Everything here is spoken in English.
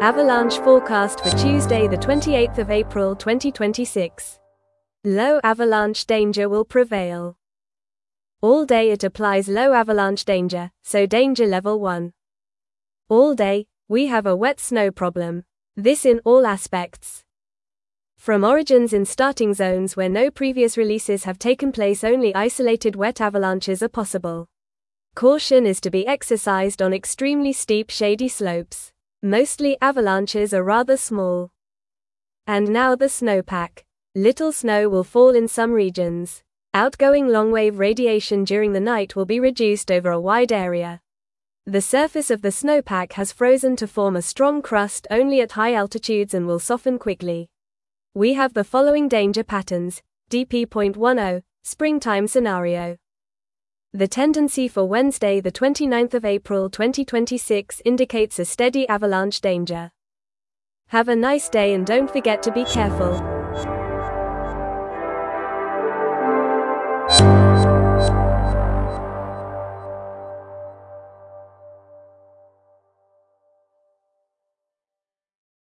Avalanche forecast for Tuesday, the 28th of April 2026. Low avalanche danger will prevail. All day it applies low avalanche danger, so danger level 1. All day, we have a wet snow problem. This in all aspects. From origins in starting zones where no previous releases have taken place, only isolated wet avalanches are possible. Caution is to be exercised on extremely steep shady slopes. Mostly avalanches are rather small. And now the snowpack. Little snow will fall in some regions. Outgoing long-wave radiation during the night will be reduced over a wide area. The surface of the snowpack has frozen to form a strong crust only at high altitudes and will soften quickly. We have the following danger patterns. DP.10, springtime scenario. The tendency for Wednesday, the 29th of April 2026 indicates a steady avalanche danger. Have a nice day and don't forget to be careful.